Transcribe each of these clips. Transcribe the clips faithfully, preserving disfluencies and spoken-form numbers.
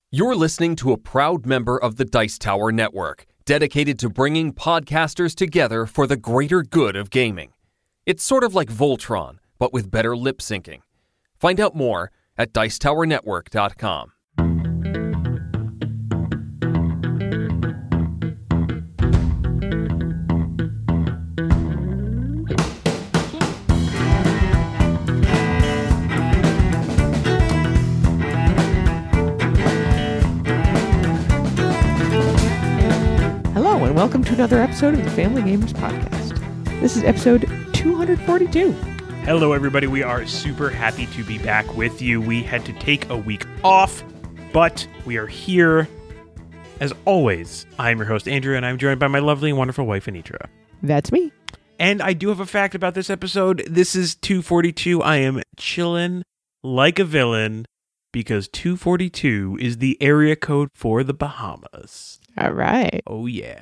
You're listening to a proud member of the Dice Tower Network, dedicated to bringing podcasters together for the greater good of gaming. It's sort of like Voltron, but with better lip syncing. Find out more at dice tower network dot com. Welcome to another episode of the Family Gamers Podcast. This is episode two forty-two. Hello, everybody. We are super happy to be back with you. We had to take a week off, but we are here. As always, I'm your host, Andrew, and I'm joined by my lovely and wonderful wife, Anitra. That's me. And I do have a fact about this episode. This is two forty-two. I am chilling like a villain because two forty-two is the area code for the Bahamas. All right. Oh, yeah.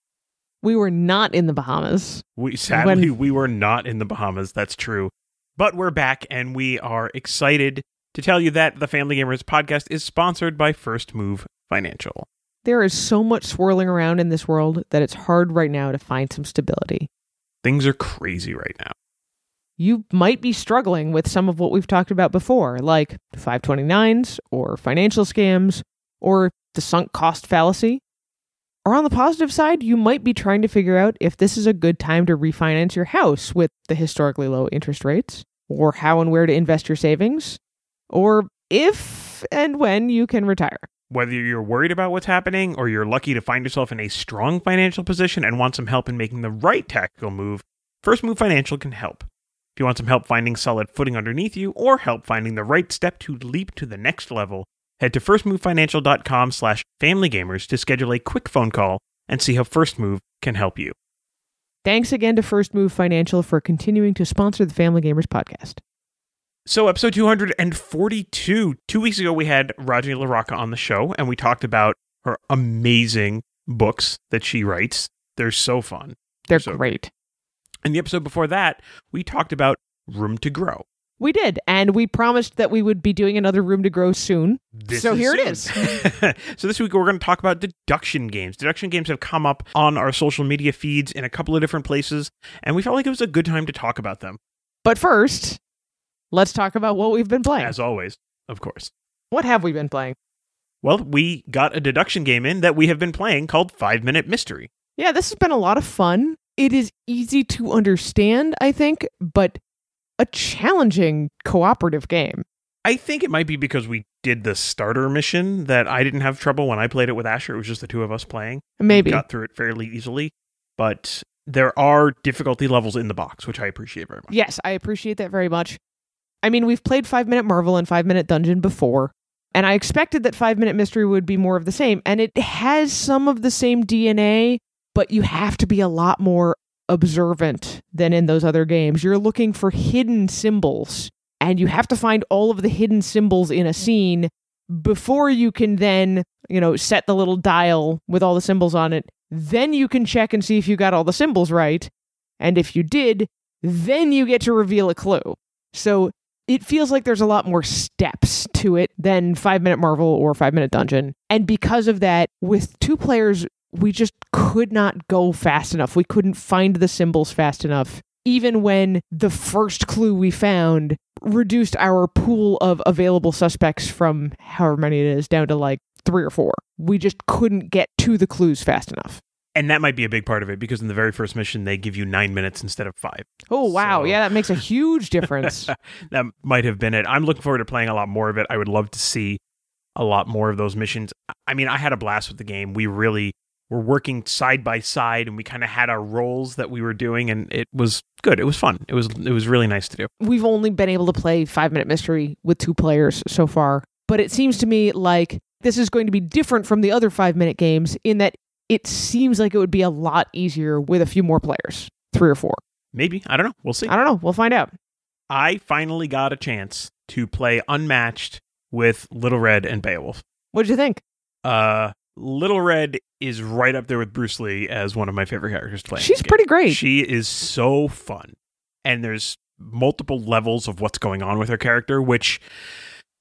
We were not in the Bahamas. We Sadly, when... we were not in the Bahamas. That's true. But we're back, and we are excited to tell you that the Family Gamers Podcast is sponsored by First Move Financial. There is so much swirling around in this world that it's hard right now to find some stability. Things are crazy right now. You might be struggling with some of what we've talked about before, like five twenty-nines, or financial scams, or the sunk cost fallacy. Or on the positive side, you might be trying to figure out if this is a good time to refinance your house with the historically low interest rates, or how and where to invest your savings, or if and when you can retire. Whether you're worried about what's happening, or you're lucky to find yourself in a strong financial position and want some help in making the right tactical move, First Move Financial can help. If you want some help finding solid footing underneath you, or help finding the right step to leap to the next level, head to firstmovefinancial.com slash familygamers to schedule a quick phone call and see how First Move can help you. Thanks again to First Move Financial for continuing to sponsor the Family Gamers Podcast. So episode two forty-two, two weeks ago we had Rajni LaRocca on the show, and we talked about her amazing books that she writes. They're so fun. They're so great. great. And the episode before that, we talked about Room to Grow. We did, and we promised that we would be doing another Room to Grow soon. This so here soon. it is. So this week we're going to talk about deduction games. Deduction games have come up on our social media feeds in a couple of different places, and we felt like it was a good time to talk about them. But first, let's talk about what we've been playing. As always, of course. What have we been playing? Well, we got a deduction game in that we have been playing called Five Minute Mystery. Yeah, this has been a lot of fun. It is easy to understand, I think, but a challenging cooperative game. I think it might be because we did the starter mission that I didn't have trouble when I played it with Asher. It was just the two of us playing. Maybe. We got through it fairly easily, but there are difficulty levels in the box, which I appreciate very much. Yes, I appreciate that very much. I mean, we've played Five Minute Marvel and Five Minute Dungeon before, and I expected that Five Minute Mystery would be more of the same, and it has some of the same D N A, but you have to be a lot more observant than in those other games. You're looking for hidden symbols, and you have to find all of the hidden symbols in a scene before you can then, you know, set the little dial with all the symbols on it. Then you can check and see if you got all the symbols right. And if you did, then you get to reveal a clue. So it feels like there's a lot more steps to it than Five Minute Marvel or Five Minute Dungeon. And because of that, with two players, we just could not go fast enough. We couldn't find the symbols fast enough. Even when the first clue we found reduced our pool of available suspects from however many it is down to like three or four. We just couldn't get to the clues fast enough. And that might be a big part of it, because in the very first mission, they give you nine minutes instead of five. Oh, wow. So... yeah, that makes a huge difference. That might have been it. I'm looking forward to playing a lot more of it. I would love to see a lot more of those missions. I mean, I had a blast with the game. We really... We're working side by side, and we kind of had our roles that we were doing, and it was good. It was fun. It was it was really nice to do. We've only been able to play Five Minute Mystery with two players so far, but it seems to me like this is going to be different from the other Five Minute games in that it seems like it would be a lot easier with a few more players, three or four. Maybe. I don't know. We'll see. I don't know. We'll find out. I finally got a chance to play Unmatched with Little Red and Beowulf. What did you think? Uh... Little Red is right up there with Bruce Lee as one of my favorite characters to play. She's pretty great. She is so fun. And there's multiple levels of what's going on with her character, which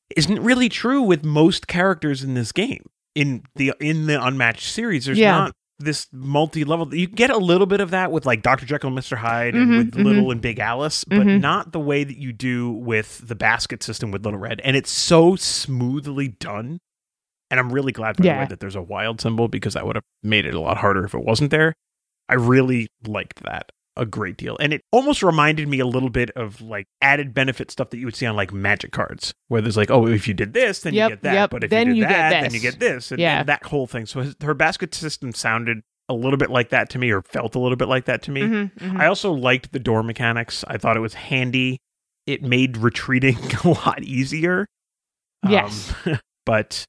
isn't really true with most characters in this game. In the in the Unmatched series, there's Yeah. not this multi-level. You get a little bit of that with like Doctor Jekyll and Mister Hyde and Mhm, with mhm. Little and Big Alice, but Mhm. not the way that you do with the basket system with Little Red. And it's so smoothly done. And I'm really glad, by the Yeah. way, that there's a wild symbol, because that would have made it a lot harder if it wasn't there. I really liked that a great deal. And it almost reminded me a little bit of like added benefit stuff that you would see on like Magic cards, where there's like, oh, if you did this, then Yep, you get that. yep, But if then you did you get that, then this. you get this. And, Yeah. and that whole thing. So his, her basket system sounded a little bit like that to me, or felt a little bit like that to me. Mhm, mhm. I also liked the door mechanics. I thought it was handy. It made retreating a lot easier. Yes. Um, but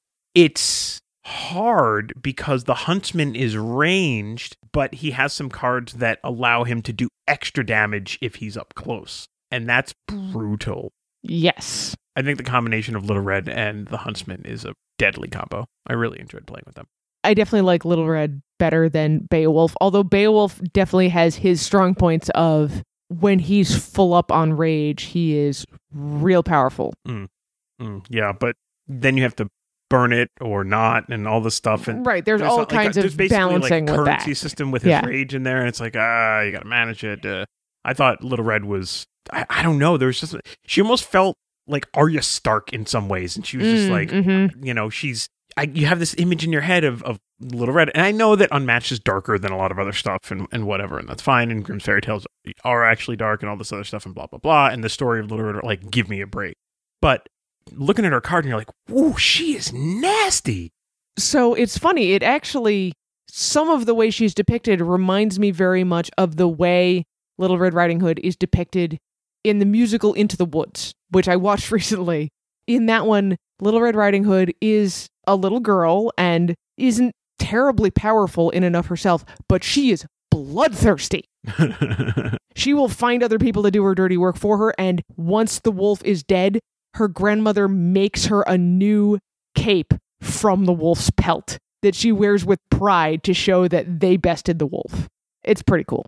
it's hard because the huntsman is ranged, but he has some cards that allow him to do extra damage if he's up close. And that's brutal. Yes. I think the combination of Little Red and the huntsman is a deadly combo. I really enjoyed playing with them. I definitely like Little Red better than Beowulf, although Beowulf definitely has his strong points of when he's full up on rage, he is real powerful. Mm, yeah, but then you have to burn it or not and all this stuff. And Right, there's, all like kinds a, there's of basically balancing like a with currency that. system with his Yeah. rage in there, and it's like, ah, you got to manage it. Uh, I thought Little Red was, I, I don't know, there was just, she almost felt like Arya Stark in some ways, and she was just Mm, like, mhm. you know, she's, I, you have this image in your head of, of Little Red, and I know that Unmatched is darker than a lot of other stuff, and, and whatever, and that's fine, and Grimm's Fairy Tales are actually dark, and all this other stuff, and blah, blah, blah, and the story of Little Red are like, give me a break. But looking at her card, and you're like, ooh, she is nasty. So it's funny, it actually, some of the way she's depicted reminds me very much of the way Little Red Riding Hood is depicted in the musical Into the Woods, which I watched recently. In that one, Little Red Riding Hood is a little girl and isn't terribly powerful in and of herself, but she is bloodthirsty. She will find other people to do her dirty work for her, and once the wolf is dead, her grandmother makes her a new cape from the wolf's pelt that she wears with pride to show that they bested the wolf. It's pretty cool.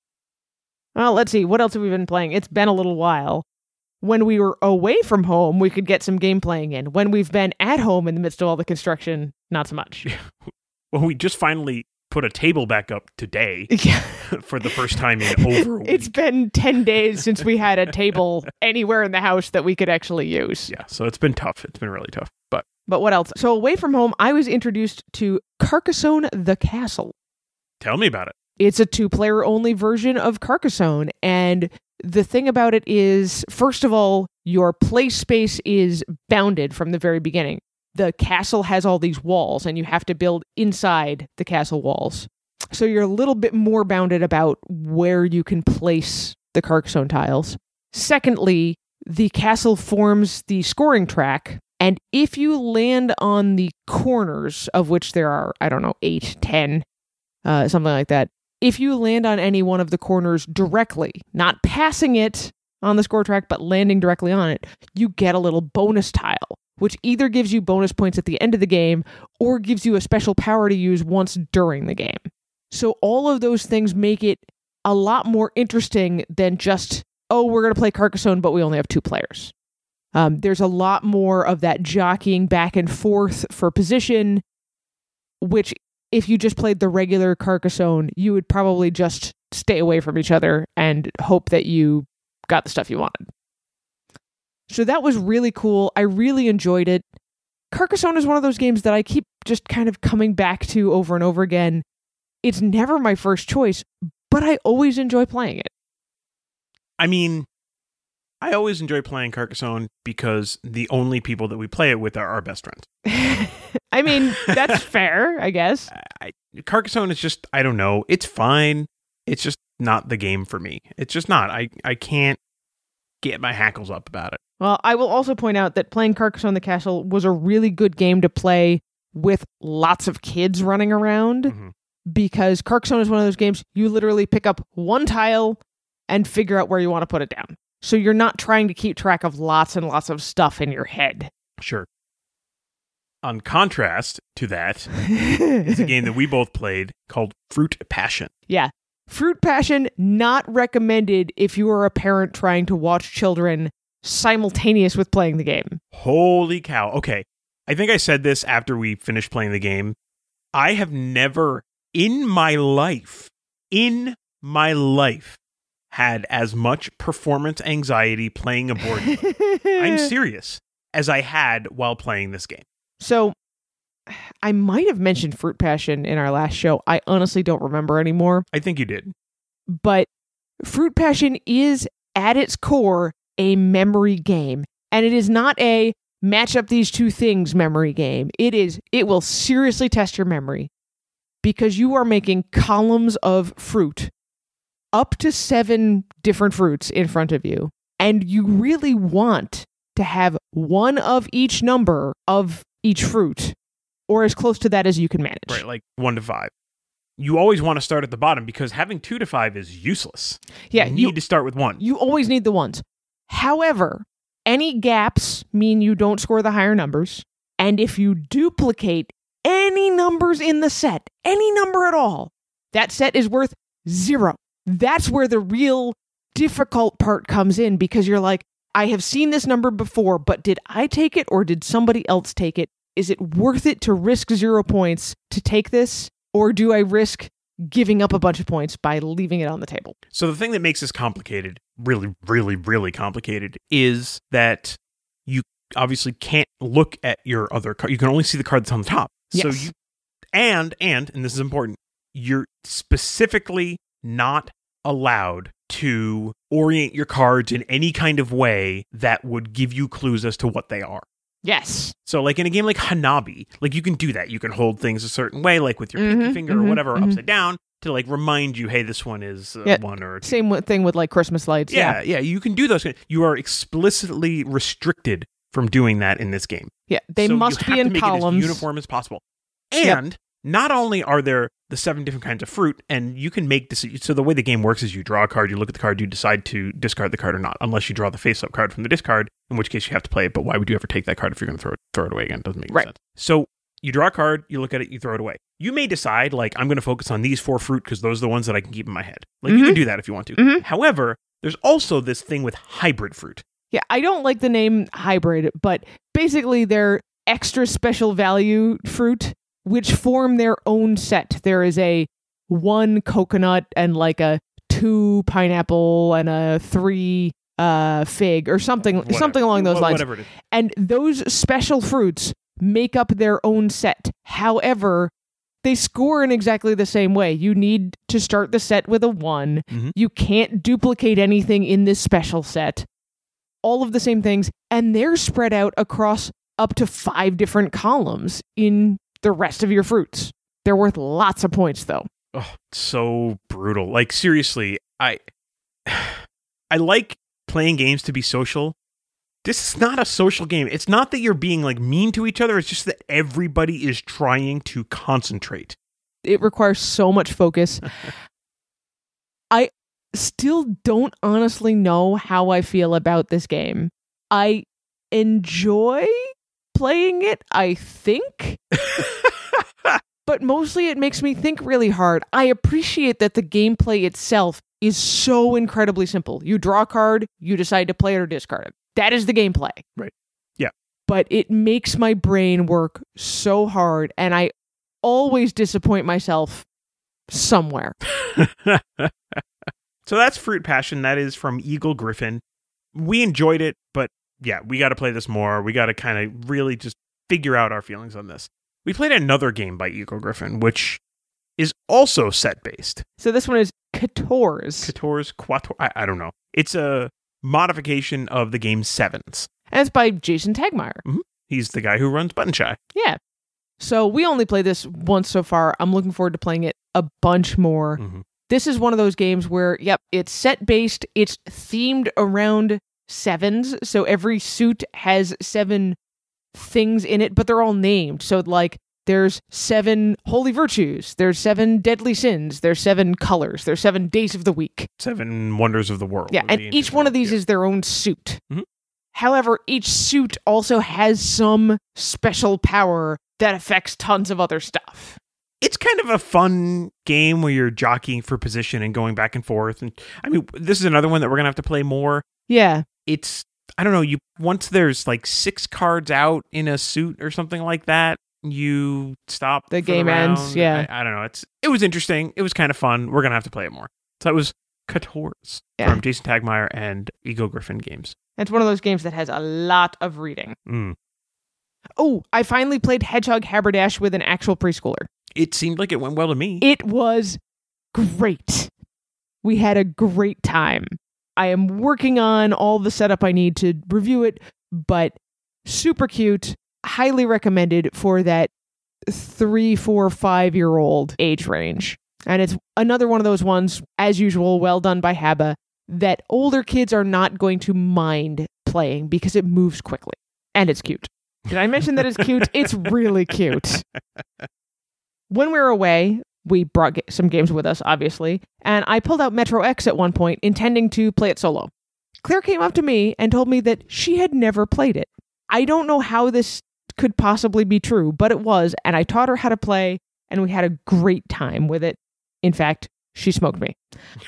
Well, let's see. What else have we been playing? It's been a little while. When we were away from home, we could get some game playing in. When we've been at home in the midst of all the construction, not so much. Well, we just finally put a table back up today Yeah. for the first time in over a week. It's been ten days since we had a table anywhere in the house that we could actually use. Yeah, so it's been tough. It's been really tough. But But what else? So away from home, I was introduced to Carcassonne the Castle. tell me about it. It's a two-player only version of Carcassonne, and the thing about it is, first of all, your play space is bounded from the very beginning. The castle has all these walls, and you have to build inside the castle walls. So you're a little bit more bounded about where you can place the Carcassonne tiles. Secondly, the castle forms the scoring track, and if you land on the corners, of which there are, I don't know, eight, ten, uh, something like that, if you land on any one of the corners directly, not passing it on the score track, but landing directly on it, you get a little bonus tile, which either gives you bonus points at the end of the game or gives you a special power to use once during the game. So all of those things make it a lot more interesting than just, oh, we're going to play Carcassonne, but we only have two players. Um, there's a lot more of that jockeying back and forth for position, which if you just played the regular Carcassonne, you would probably just stay away from each other and hope that you got the stuff you wanted. So that was really cool. I really enjoyed it. Carcassonne is one of those games that I keep just kind of coming back to over and over again. It's never my first choice, but I always enjoy playing it. I mean, I always enjoy playing Carcassonne because the only people that we play it with are our best friends. I mean, that's fair, I guess. I, Carcassonne is just, I don't know, it's fine. It's just not the game for me. It's just not. I, I can't get my hackles up about it. Well, I will also point out that playing Carcassonne the Castle was a really good game to play with lots of kids running around, Mm-hmm. because Carcassonne is one of those games you literally pick up one tile and figure out where you want to put it down. So you're not trying to keep track of lots and lots of stuff in your head. Sure. On contrast to that is a game that we both played called Fruit Passion. Yeah. Fruit Passion, not recommended if you are a parent trying to watch children simultaneous with playing the game. Holy cow. Okay. I think I said this after we finished playing the game. I have never in my life, in my life, had as much performance anxiety playing a board game. I'm serious. As I had while playing this game. So, I might have mentioned Fruit Passion in our last show. I honestly don't remember anymore. I think you did. But Fruit Passion is, at its core, a memory game. And it is not a match up these two things memory game. It is, it will seriously test your memory. Because you are making columns of fruit. Up to seven different fruits in front of you. And you really want to have one of each number of each fruit, or as close to that as you can manage. Right, like one to five. You always want to start at the bottom because having two to five is useless. Yeah, you need you, to start with one. You always need the ones. However, any gaps mean you don't score the higher numbers, and if you duplicate any numbers in the set, any number at all, that set is worth zero. That's where the real difficult part comes in, because you're like, I have seen this number before, but did I take it or did somebody else take it? Is it worth it to risk zero points to take this? Or do I risk giving up a bunch of points by leaving it on the table? So the thing that makes this complicated, really, really, really complicated, is that you obviously can't look at your other card. You can only see the card that's on the top. Yes. So you, and, and, and this is important, you're specifically not allowed to orient your cards in any kind of way that would give you clues as to what they are. Yes. So like in a game like Hanabi, like you can do that. You can hold things a certain way, like with your mm-hmm, pinky finger mm-hmm, or whatever, mm-hmm. upside down to like remind you, hey, this one is uh, yeah, one or two. Same thing with like Christmas lights. Yeah, Yeah, yeah, you can do those. You are explicitly restricted from doing that in this game. Yeah, they so must you be have in to make columns. It as uniform as possible. And yep. Not only are there the seven different kinds of fruit, and you can make this. So the way the game works is you draw a card, you look at the card, you decide to discard the card or not, unless you draw the face-up card from the discard, in which case you have to play it. But why would you ever take that card if you're going to throw it, throw it away again? It doesn't make any right. sense. So you draw a card, you look at it, you throw it away. You may decide, like, I'm going to focus on these four fruit because those are the ones that I can keep in my head. Like, mm-hmm. you can do that if you want to. Mm-hmm. However, there's also this thing with hybrid fruit. Yeah, I don't like the name hybrid, but basically they're extra special value fruit, which form their own set. There is a one coconut and like a two pineapple and a three uh, fig or something, whatever. something along those Wh- lines. Whatever it is. And those special fruits make up their own set. However, they score in exactly the same way. You need to start the set with a one. Mm-hmm. You can't duplicate anything in this special set. All of the same things, and they're spread out across up to five different columns in the rest of your fruits. They're worth lots of points, though. Oh, so brutal. Like, seriously, I I like playing games to be social. This is not a social game. It's not that you're being, like, mean to each other. It's just that everybody is trying to concentrate. It requires so much focus. I still don't honestly know how I feel about this game. I enjoy playing it, I think. But mostly it makes me think really hard. I appreciate that the gameplay itself is so incredibly simple. You draw a card, you decide to play it or discard it. That is the gameplay. Right. Yeah. But it makes my brain work so hard, and I always disappoint myself somewhere. So that's Fruit Passion. That is from Eagle Gryphon. We enjoyed it, but yeah, we got to play this more. We got to kind of really just figure out our feelings on this. We played another game by Eagle Gryphon, which is also set-based. So this one is Quatorze. Quatorze, Quator, I, I don't know. It's a modification of the game Sevens. And it's by Jason Tegmeyer. Mm-hmm. He's the guy who runs Button Shy. Yeah. So we only played this once so far. I'm looking forward to playing it a bunch more. Mm-hmm. This is one of those games where, yep, it's set-based. It's themed around sevens. So every suit has seven things in it, but they're all named. So, like, there's seven holy virtues. There's seven deadly sins. There's seven colors. There's seven days of the week. Seven wonders of the world. Yeah, and each one of these yeah. is their own suit. Mm-hmm. However, each suit also has some special power that affects tons of other stuff. It's kind of a fun game where you're jockeying for position and going back and forth. And I mean, this is another one that we're going to have to play more. Yeah. It's, I don't know, you once there's like six cards out in a suit or something like that, you stop. The for game round. ends, yeah. I, I don't know. It's It was interesting. It was kind of fun. We're going to have to play it more. So it was Catours Yeah. from Jason Tagmeyer and Ego Griffin Games. It's one of those games that has a lot of reading. Mm. Oh, I finally played Hedgehog Haberdash with an actual preschooler. It seemed like it went well to me. It was great. We had a great time. I am working on all the setup I need to review it, but super cute, highly recommended for that three, four, five-year-old age range. And it's another one of those ones, as usual, well done by Haba, that older kids are not going to mind playing because it moves quickly. And it's cute. Did I mention that it's cute? It's really cute. When we were away, we brought ga- some games with us, obviously, and I pulled out Metro X at one point, intending to play it solo. Claire came up to me and told me that she had never played it. I don't know how this could possibly be true, but it was, and I taught her how to play, and we had a great time with it. In fact, she smoked me.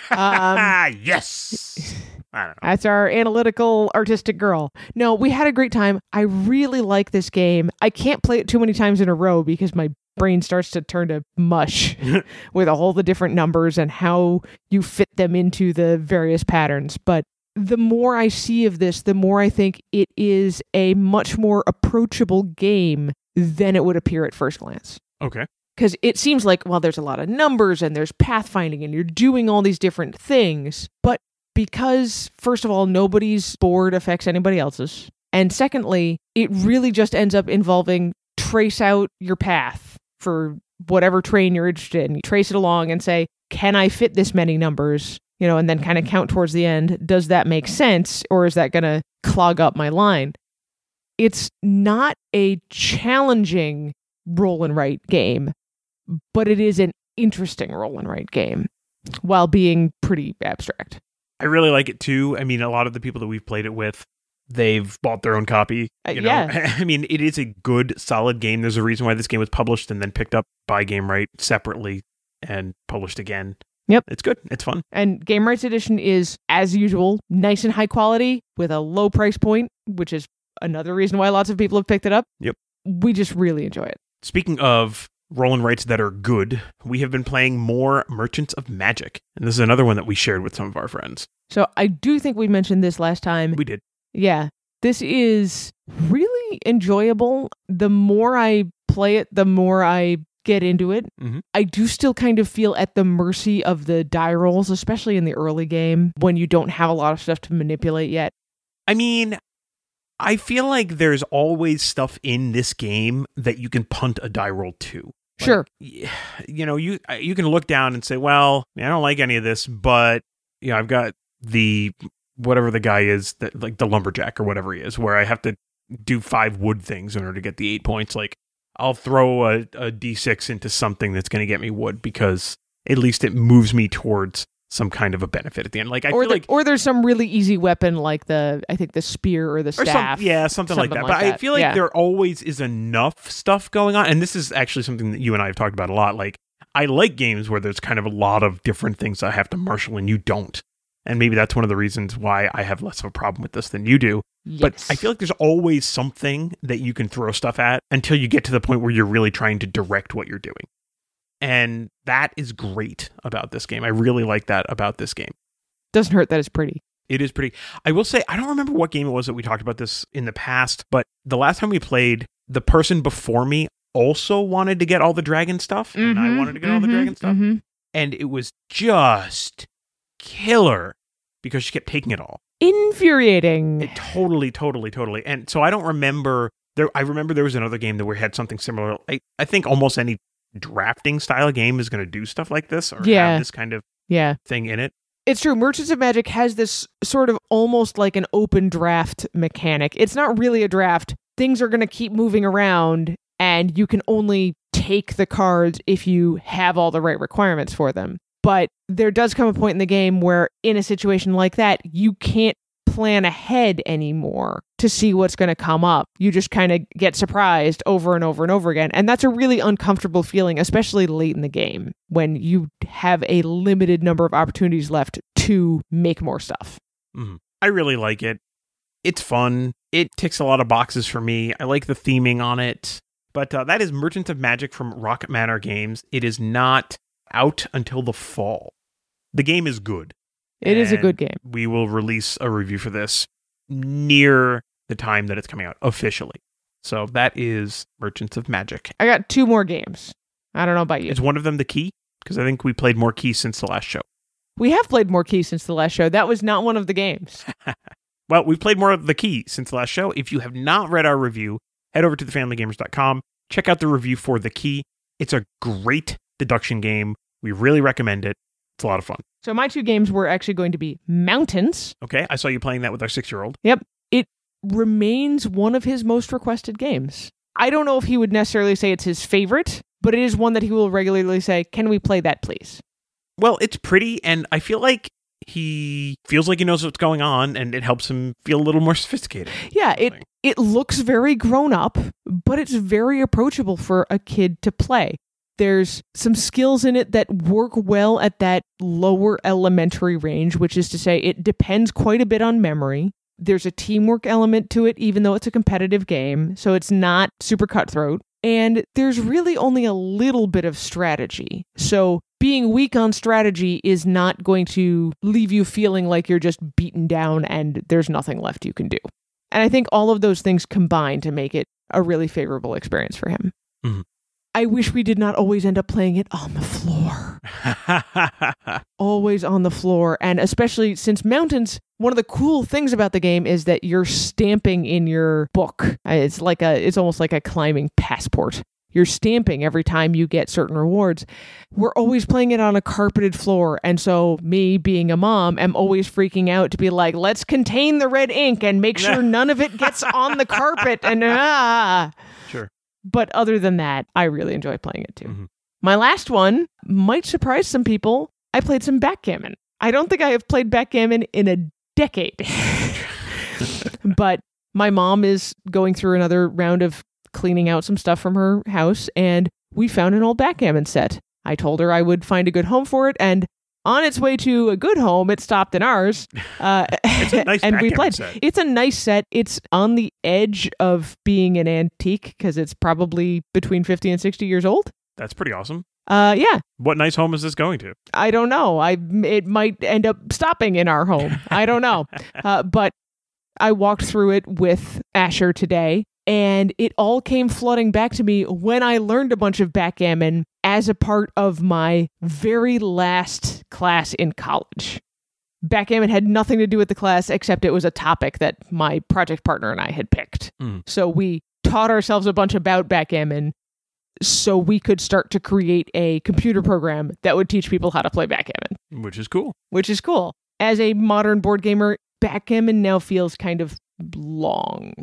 Um, yes! I don't know. That's our analytical, artistic girl. No, we had a great time. I really like this game. I can't play it too many times in a row because my brain starts to turn to mush with all the different numbers and how you fit them into the various patterns. But the more I see of this, the more I think it is a much more approachable game than it would appear at first glance. Okay. Because it seems like, well, there's a lot of numbers and there's pathfinding and you're doing all these different things. But because, first of all, nobody's board affects anybody else's. And secondly, it really just ends up involving trace out your path for whatever train you're interested in. You trace it along and say, can I fit this many numbers? You know, and then kind of count towards the end. Does that make sense? Or is that going to clog up my line? It's not a challenging roll and write game, but it is an interesting roll and write game while being pretty abstract. I really like it too. I mean, a lot of the people that we've played it with, they've bought their own copy. You Uh, know? yeah. I mean, it is a good, solid game. There's a reason why this game was published and then picked up by Game Right separately and published again. Yep. It's good. It's fun. And Game Rights Edition is, as usual, nice and high quality with a low price point, which is another reason why lots of people have picked it up. Yep. We just really enjoy it. Speaking of roll and writes that are good, we have been playing more Merchants of Magic. And this is another one that we shared with some of our friends. So I do think we mentioned this last time. We did. Yeah. This is really enjoyable. The more I play it, the more I get into it. Mm-hmm. I do still kind of feel at the mercy of the die rolls, especially in the early game when you don't have a lot of stuff to manipulate yet. I mean, I feel like there's always stuff in this game that you can punt a die roll to. Like, Sure. You know, you you can look down and say, well, I don't like any of this, but you know, I've got the whatever the guy is, that like the lumberjack or whatever he is, where I have to do five wood things in order to get the eight points. Like, I'll throw a, a d six into something that's going to get me wood because at least it moves me towards some kind of a benefit at the end. Like I or feel the, like, or there's some really easy weapon like the I think the spear or the or staff. some, yeah, something, like something that. like But I that. feel like Yeah. there always is enough stuff going on, and this is actually something that you and I have talked about a lot. Like, I like games where there's kind of a lot of different things I have to marshal, and you don't. And maybe that's one of the reasons why I have less of a problem with this than you do. Yes. But I feel like there's always something that you can throw stuff at until you get to the point where you're really trying to direct what you're doing. And that is great about this game. I really like that about this game. Doesn't hurt that it's pretty. It is pretty. I will say, I don't remember what game it was that we talked about this in the past, but the last time we played, the person before me also wanted to get all the dragon stuff, and I Mhm, wanted to get all the mhm, dragon stuff. mhm. And it was just killer because she kept taking it all. Infuriating. It totally, totally, totally. And so I don't remember there. I remember there was another game that we had something similar. I, I think almost any drafting style game is going to do stuff like this or Yeah. have this kind of Yeah. thing in it. It's true. Merchants of Magic has this sort of almost like an open draft mechanic. It's not really a draft. Things are going to keep moving around, and you can only take the cards if you have all the right requirements for them. But there does come a point in the game where, in a situation like that, you can't plan ahead anymore to see what's going to come up. You just kind of get surprised over and over and over again. And that's a really uncomfortable feeling, especially late in the game when you have a limited number of opportunities left to make more stuff. Mm-hmm. I really like it. It's fun. It ticks a lot of boxes for me. I like the theming on it. But uh, that is Merchants of Magic from Rocket Manor Games. It is not out until the fall. The game is good. It is a good game. We will release a review for this near the time that it's coming out officially. So that is Merchants of Magic. I got two more games. I don't know about you. Is one of them the Key? Because I think we played more Key since the last show. We have played more Key since the last show. That was not one of the games. Well, we've played more of the Key since the last show. If you have not read our review, head over to the family gamers dot com. Check out the review for the Key. It's a great deduction game. We really recommend it. It's a lot of fun. So my two games were actually going to be Mountains. Okay, I saw you playing that with our six-year-old. Yep. It remains one of his most requested games. I don't know if he would necessarily say it's his favorite, but it is one that he will regularly say, can we play that, please? Well, it's pretty, and I feel like he feels like he knows what's going on, and it helps him feel a little more sophisticated. Yeah, it, it looks very grown up, but it's very approachable for a kid to play. There's some skills in it that work well at that lower elementary range, which is to say it depends quite a bit on memory. There's a teamwork element to it, even though it's a competitive game, so it's not super cutthroat. And there's really only a little bit of strategy. So being weak on strategy is not going to leave you feeling like you're just beaten down and there's nothing left you can do. And I think all of those things combine to make it a really favorable experience for him. Mm-hmm. I wish we did not always end up playing it on the floor. Always on the floor. And especially since Mountains, one of the cool things about the game is that you're stamping in your book. It's like a, it's almost like a climbing passport. You're stamping every time you get certain rewards. We're always playing it on a carpeted floor. And so me, being a mom, am always freaking out to be like, let's contain the red ink and make sure none of it gets on the carpet. And ah. Sure. But other than that, I really enjoy playing it too. Mm-hmm. My last one might surprise some people. I played some backgammon. I don't think I have played backgammon in a decade. But my mom is going through another round of cleaning out some stuff from her house, and we found an old backgammon set. I told her I would find a good home for it, and on its way to a good home, it stopped in ours. Uh, it's a nice and we played. Set. It's a nice set. It's on the edge of being an antique because it's probably between fifty and sixty years old. That's pretty awesome. Uh, yeah. What nice home is this going to? I don't know. I it might end up stopping in our home. I don't know. uh, but I walked through it with Asher today, and it all came flooding back to me when I learned a bunch of backgammon as a part of my very last class in college. Backgammon had nothing to do with the class, except it was a topic that my project partner and I had picked. Mm. So we taught ourselves a bunch about backgammon so we could start to create a computer program that would teach people how to play backgammon. Which is cool. Which is cool. As a modern board gamer, backgammon now feels kind of long.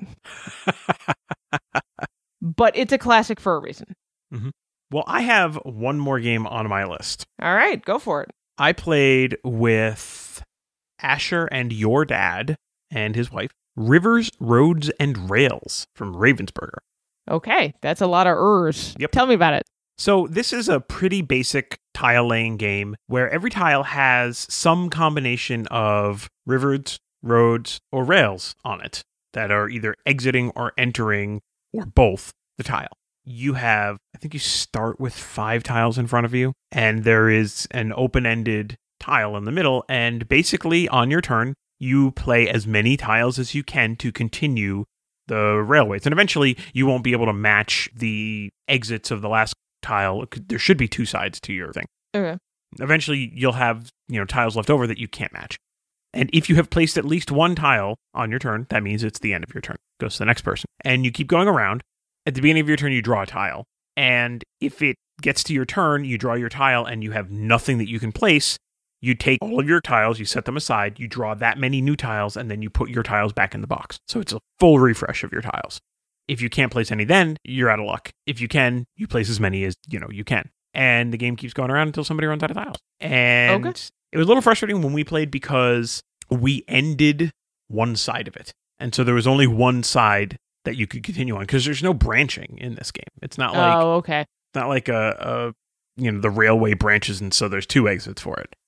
But it's a classic for a reason. Mm-hmm. Well, I have one more game on my list. All right, go for it. I played with Asher and your dad and his wife, Rivers, Roads, and Rails from Ravensburger. Okay, that's a lot of ers. Yep. Tell me about it. So this is a pretty basic tile laying game where every tile has some combination of rivers, roads, or rails on it that are either exiting or entering or both the tile. You have, I think you start with five tiles in front of you, and there is an open-ended tile in the middle, and basically on your turn, you play as many tiles as you can to continue the railways. And eventually, you won't be able to match the exits of the last tile. There should be two sides to your thing. Okay. Eventually, you'll have, you know, tiles left over that you can't match. And if you have placed at least one tile on your turn, that means it's the end of your turn. It goes to the next person. And you keep going around. At the beginning of your turn, you draw a tile. And if it gets to your turn, you draw your tile and you have nothing that you can place. You take all of your tiles, you set them aside, you draw that many new tiles, and then you put your tiles back in the box. So it's a full refresh of your tiles. If you can't place any then, you're out of luck. If you can, you place as many as, you know, you can. And the game keeps going around until somebody runs out of tiles. And okay. It was a little frustrating when we played because we ended one side of it. And so there was only one side that you could continue on because there's no branching in this game. It's not like oh, okay. It's not like a, a you know the railway branches and so there's two exits for it.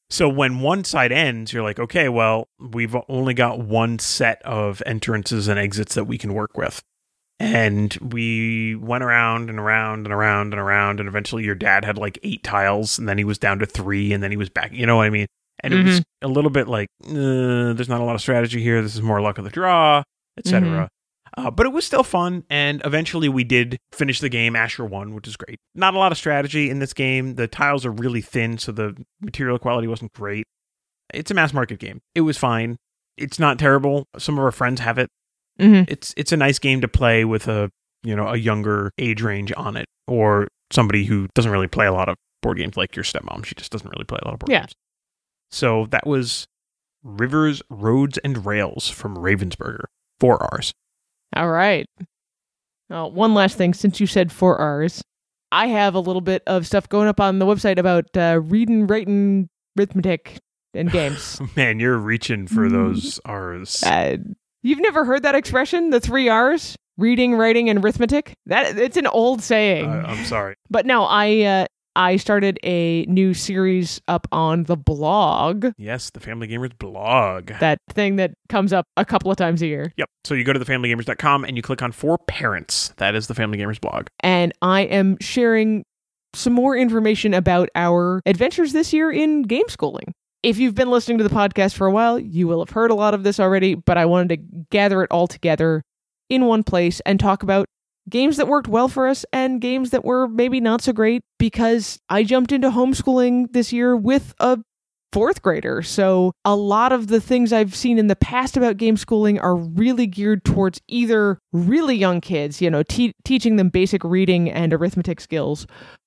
So when one side ends, you're like, okay, well, we've only got one set of entrances and exits that we can work with. And we went around and around and around and around, and eventually your dad had like eight tiles, and then he was down to three, and then he was back. You know what I mean? And mm-hmm. it was a little bit like, uh, there's not a lot of strategy here. This is more luck of the draw, et cetera. Mm-hmm. Uh, but it was still fun, and eventually we did finish the game. Asher won, which is great. Not a lot of strategy in this game. The tiles are really thin, so the material quality wasn't great. It's a mass market game. It was fine. It's not terrible. Some of our friends have it. Mm-hmm. It's it's a nice game to play with a you know a younger age range on it, or somebody who doesn't really play a lot of board games, like your stepmom. She just doesn't really play a lot of board yeah. games. So that was Rivers, Roads, and Rails from Ravensburger. Four R's. All right. Oh, one last thing, since you said four R's, I have a little bit of stuff going up on the website about uh, reading, writing, arithmetic, and games. Man, you're reaching for those R's. Uh, you've never heard that expression, the three R's? Reading, writing, and arithmetic? That it's an old saying. Uh, I'm sorry. But no, I uh, I started a new series up on the blog. Yes, the Family Gamers blog. That thing that comes up a couple of times a year. Yep. So you go to the family gamers dot com and you click on For Parents. That is the Family Gamers blog. And I am sharing some more information about our adventures this year in game schooling. If you've been listening to the podcast for a while, you will have heard a lot of this already, but I wanted to gather it all together in one place and talk about games that worked well for us and games that were maybe not so great, because I jumped into homeschooling this year with a fourth grader. So a lot of the things I've seen in the past about game schooling are really geared towards either really young kids, you know, te- teaching them basic reading and arithmetic skills,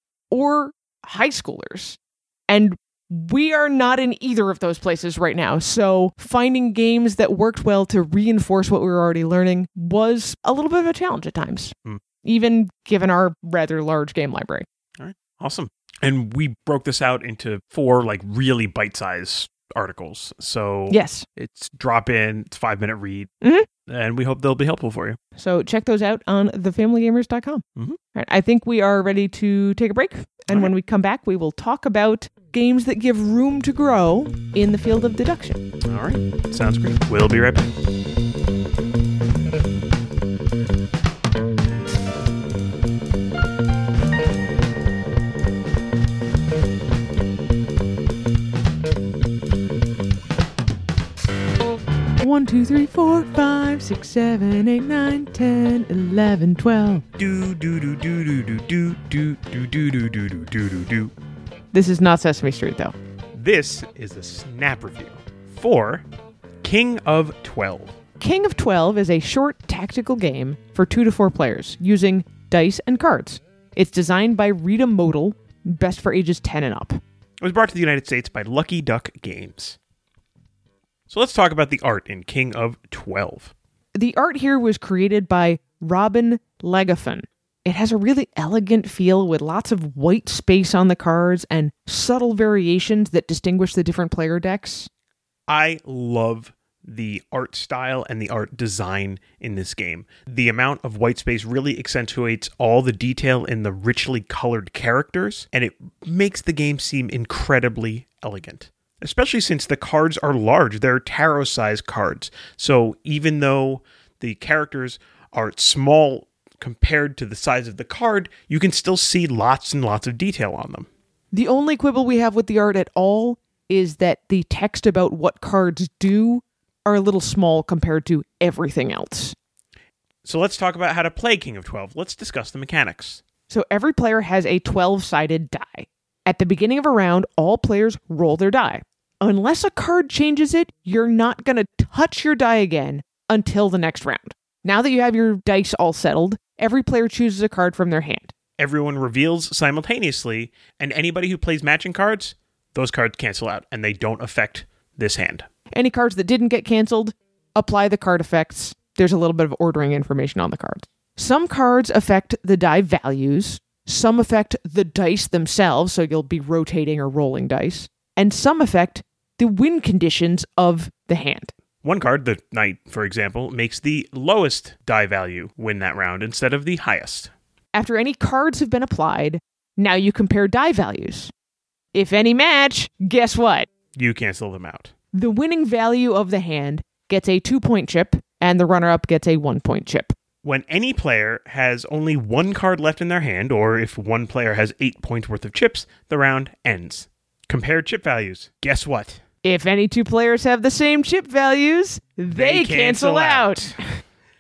or high schoolers. And we are not in either of those places right now. So finding games that worked well to reinforce what we were already learning was a little bit of a challenge at times, mm. even given our rather large game library. All right. Awesome. And we broke this out into four like really bite-sized articles. So yes, it's drop in, it's five minute read, mm-hmm. and we hope they'll be helpful for you. So check those out on the family gamers dot com. Mm-hmm. All right, I think we are ready to take a break. And okay. when we come back, we will talk about games that give room to grow in the field of deduction. All right. Sounds great. We'll be right back. One, two, three, four, five, six, seven, eight, nine, ten, eleven, twelve. Do do do do do do do do do do do do do do do. This is not Sesame Street, though. This is a snap review for King of twelve. King of twelve is a short tactical game for two to four players using dice and cards. It's designed by Rita Modal, best for ages ten and up. It was brought to the United States by Lucky Duck Games. So let's talk about the art in King of twelve. The art here was created by Robin Legafin. It has a really elegant feel with lots of white space on the cards and subtle variations that distinguish the different player decks. I love the art style and the art design in this game. The amount of white space really accentuates all the detail in the richly colored characters, and it makes the game seem incredibly elegant. Especially since the cards are large. They're tarot-sized cards. So even though the characters are small compared to the size of the card, you can still see lots and lots of detail on them. The only quibble we have with the art at all is that the text about what cards do are a little small compared to everything else. So let's talk about how to play King of twelve. Let's discuss the mechanics. So every player has a twelve-sided die. At the beginning of a round, all players roll their die. Unless a card changes it, you're not going to touch your die again until the next round. Now that you have your dice all settled, every player chooses a card from their hand. Everyone reveals simultaneously, and anybody who plays matching cards, those cards cancel out, and they don't affect this hand. Any cards that didn't get canceled, apply the card effects. There's a little bit of ordering information on the cards. Some cards affect the die values. Some affect the dice themselves, so you'll be rotating or rolling dice. And some affect the win conditions of the hand. One card, the Knight, for example, makes the lowest die value win that round instead of the highest. After any cards have been applied, now you compare die values. If any match, guess what? You cancel them out. The winning value of the hand gets a two-point chip, and the runner-up gets a one-point chip. When any player has only one card left in their hand, or if one player has eight points worth of chips, the round ends. Compare chip values. Guess what? If any two players have the same chip values, they, They cancel, cancel out. out.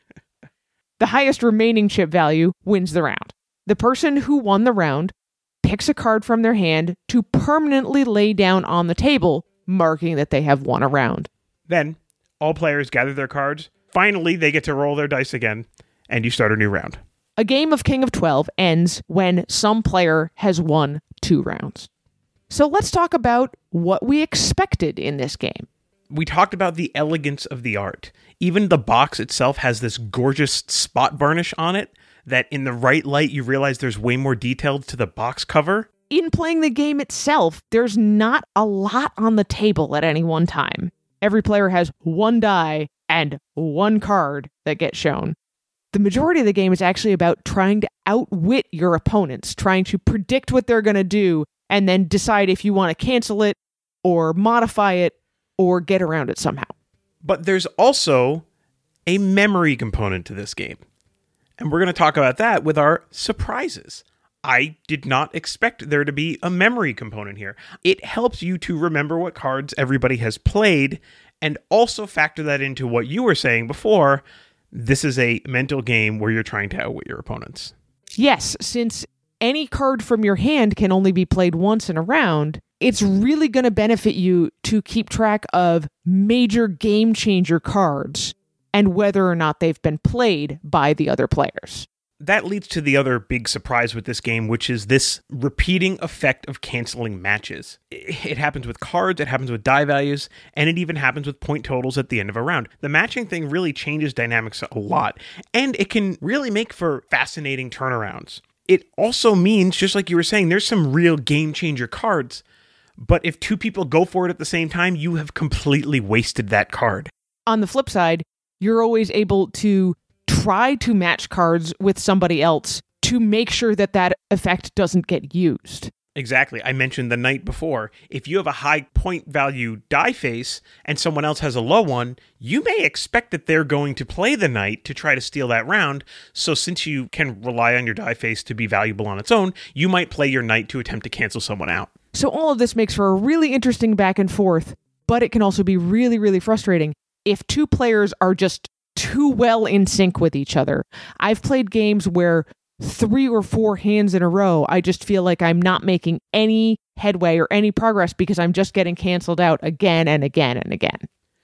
The highest remaining chip value wins the round. The person who won the round picks a card from their hand to permanently lay down on the table, marking that they have won a round. Then, all players gather their cards. Finally, they get to roll their dice again, and you start a new round. A game of King of twelve ends when some player has won two rounds. So let's talk about what we expected in this game. We talked about the elegance of the art. Even the box itself has this gorgeous spot varnish on it that in the right light you realize there's way more detail to the box cover. In playing the game itself, there's not a lot on the table at any one time. Every player has one die and one card that gets shown. The majority of the game is actually about trying to outwit your opponents, trying to predict what they're going to do, and then decide if you want to cancel it or modify it or get around it somehow. But there's also a memory component to this game. And we're going to talk about that with our surprises. I did not expect there to be a memory component here. It helps you to remember what cards everybody has played and also factor that into what you were saying before. This is a mental game where you're trying to outwit your opponents. Yes, since any card from your hand can only be played once in a round, it's really going to benefit you to keep track of major game changer cards and whether or not they've been played by the other players. That leads to the other big surprise with this game, which is this repeating effect of canceling matches. It happens with cards, it happens with die values, and it even happens with point totals at the end of a round. The matching thing really changes dynamics a lot, and it can really make for fascinating turnarounds. It also means, just like you were saying, there's some real game changer cards, but if two people go for it at the same time, you have completely wasted that card. On the flip side, you're always able to try to match cards with somebody else to make sure that that effect doesn't get used. Exactly. I mentioned the knight before. If you have a high point value die face and someone else has a low one, you may expect that they're going to play the knight to try to steal that round. So since you can rely on your die face to be valuable on its own, you might play your knight to attempt to cancel someone out. So all of this makes for a really interesting back and forth, but it can also be really, really frustrating if two players are just too well in sync with each other. I've played games where three or four hands in a row, I just feel like I'm not making any headway or any progress because I'm just getting canceled out again and again and again.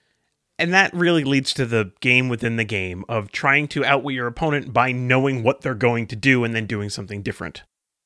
And that really leads to the game within the game of trying to outwit your opponent by knowing what they're going to do and then doing something different.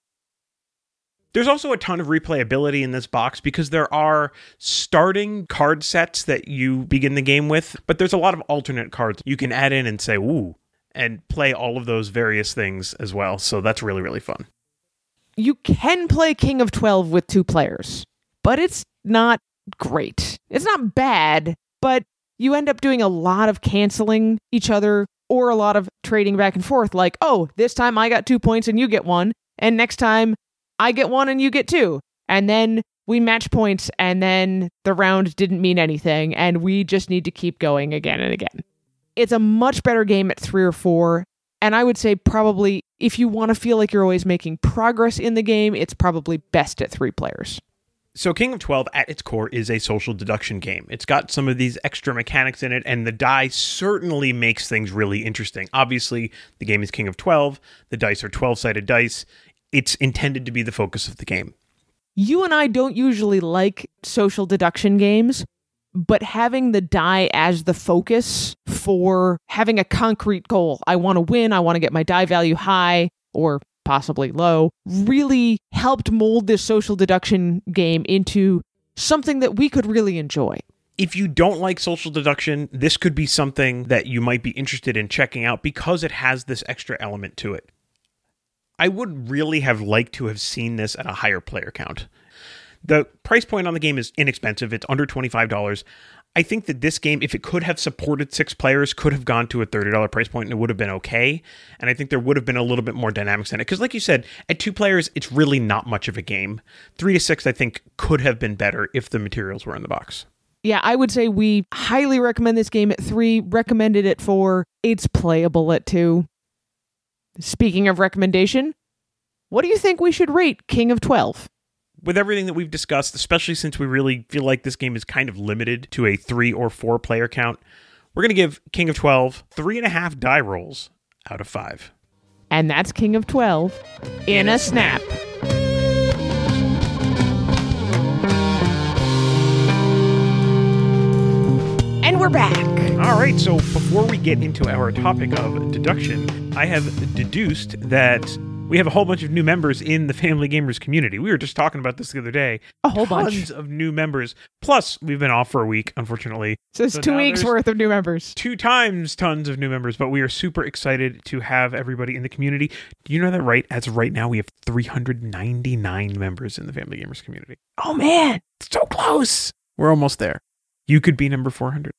There's also a ton of replayability in this box because there are starting card sets that you begin the game with, but there's a lot of alternate cards you can add in and say, ooh, and play all of those various things as well. So that's really, really fun. You can play King of twelve with two players, but it's not great. It's not bad, but you end up doing a lot of canceling each other or a lot of trading back and forth like, oh, this time I got two points and you get one, and next time I get one and you get two. And then we match points and then the round didn't mean anything and we just need to keep going again and again. It's a much better game at three or four. And I would say probably if you want to feel like you're always making progress in the game, it's probably best at three players. So King of twelve at its core is a social deduction game. It's got some of these extra mechanics in it, and the die certainly makes things really interesting. Obviously, the game is King of twelve. The dice are twelve-sided dice. It's intended to be the focus of the game. You and I don't usually like social deduction games, but having the die as the focus for having a concrete goal, I want to win, I want to get my die value high or possibly low, really helped mold this social deduction game into something that we could really enjoy. If you don't like social deduction, this could be something that you might be interested in checking out because it has this extra element to it. I would really have liked to have seen this at a higher player count. The price point on the game is inexpensive. It's under twenty-five dollars. I think that this game, if it could have supported six players, could have gone to a thirty dollars price point and it would have been okay. And I think there would have been a little bit more dynamics in it. Because like you said, at two players, it's really not much of a game. Three to six, I think, could have been better if the materials were in the box. Yeah, I would say we highly recommend this game at three, recommended it four. It's playable at two. Speaking of recommendation, what do you think we should rate King of twelve? With everything that we've discussed, especially since we really feel like this game is kind of limited to a three or four player count, we're going to give King of twelve three and a half die rolls out of five. And that's King of twelve in, in a snap. snap. And we're back. All right, so before we get into our topic of deduction, I have deduced that we have a whole bunch of new members in the Family Gamers community. We were just talking about this the other day. A whole Tons bunch. Tons of new members. Plus, we've been off for a week, unfortunately. So it's so two weeks worth of new members. Two times tons of new members, but we are super excited to have everybody in the community. Do you know that right? As of right now, we have three hundred ninety-nine members in the Family Gamers community. Oh, man. It's so close. We're almost there. You could be number four hundred.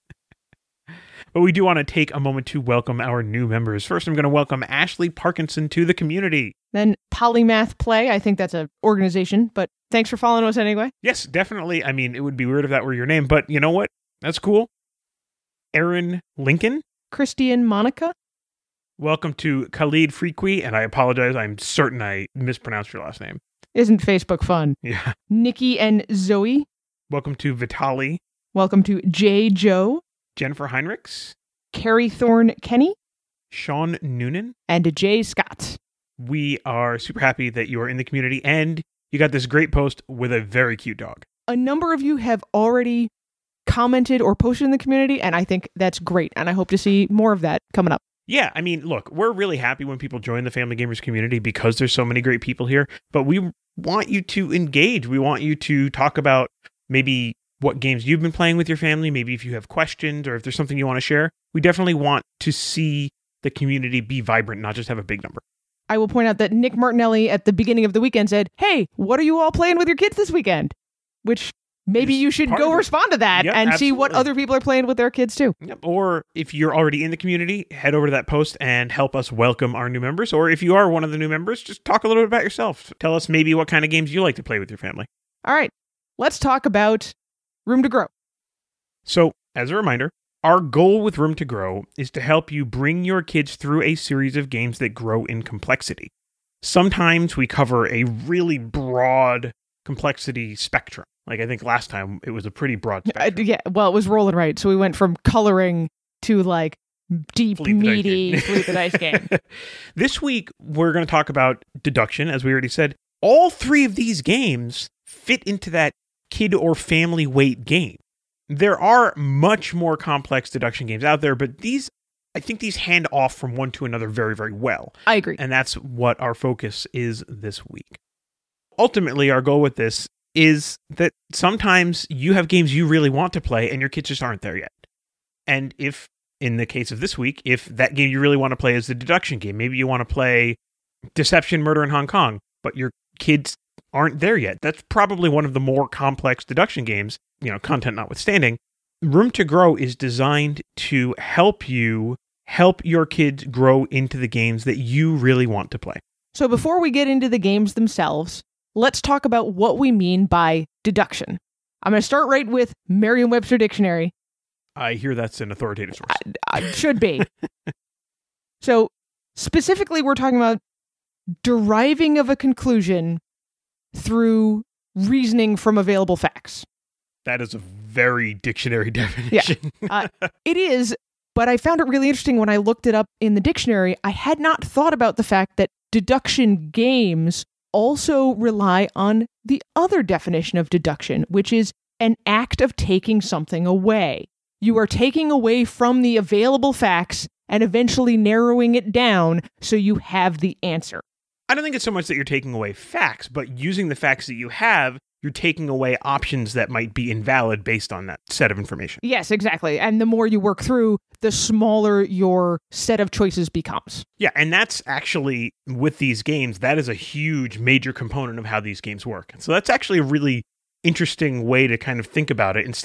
But we do want to take a moment to welcome our new members. First, I'm going to welcome Ashley Parkinson to the community. Then Polymath Play. I think that's an organization, but thanks for following us anyway. Yes, definitely. I mean, it would be weird if that were your name, but you know what? That's cool. Aaron Lincoln. Christian Monica. Welcome to Khalid Freaky, and I apologize. I'm certain I mispronounced your last name. Isn't Facebook fun? Yeah. Nikki and Zoe. Welcome to Vitali. Welcome to J. Joe. Jennifer Heinrichs, Carrie Thorne Kenny, Sean Noonan, and Jay Scott. We are super happy that you are in the community and you got this great post with a very cute dog. A number of you have already commented or posted in the community, and I think that's great, and I hope to see more of that coming up. Yeah, I mean, look, we're really happy when people join the Family Gamers community because there's so many great people here, but we want you to engage. We want you to talk about maybe what games you've been playing with your family, maybe if you have questions or if there's something you want to share. We definitely want to see the community be vibrant, not just have a big number. I will point out that Nick Martinelli at the beginning of the weekend said, hey, what are you all playing with your kids this weekend? Which maybe you should go respond to that yep, and absolutely. see what other people are playing with their kids too. Yep. Or if you're already in the community, head over to that post and help us welcome our new members. Or if you are one of the new members, just talk a little bit about yourself. Tell us maybe what kind of games you like to play with your family. All right, let's talk about Room to Grow. So, as a reminder, our goal with Room to Grow is to help you bring your kids through a series of games that grow in complexity. Sometimes we cover a really broad complexity spectrum. Like I think last time it was a pretty broad spectrum. Uh, yeah, well, it was rolling right. So we went from coloring to like deep, Fleet meaty Fleet the Dice game. This week, we're going to talk about deduction, as we already said. All three of these games fit into that kid or family weight game. There are much more complex deduction games out there, but these, I think these hand off from one to another very, very well. I agree. And that's what our focus is this week. Ultimately, our goal with this is that sometimes you have games you really want to play and your kids just aren't there yet. And if, in the case of this week, if that game you really want to play is the deduction game, maybe you want to play Deception, Murder in Hong Kong, but your kids aren't there yet. That's probably one of the more complex deduction games, you know, content notwithstanding. Room to Grow is designed to help you help your kids grow into the games that you really want to play. So before we get into the games themselves, let's talk about what we mean by deduction. I'm going to start right with Merriam-Webster Dictionary. I hear that's an authoritative source. I, I should be. So specifically, we're talking about deriving of a conclusion through reasoning from available facts. That is a very dictionary definition. Yeah, uh, it is, but I found it really interesting when I looked it up in the dictionary. I had not thought about the fact that deduction games also rely on the other definition of deduction, which is an act of taking something away. You are taking away from the available facts and eventually narrowing it down so you have the answer. I don't think it's so much that you're taking away facts, but using the facts that you have, you're taking away options that might be invalid based on that set of information. Yes, exactly. And the more you work through, the smaller your set of choices becomes. Yeah, and that's actually, with these games, that is a huge major component of how these games work. So that's actually a really interesting way to kind of think about it. Instead of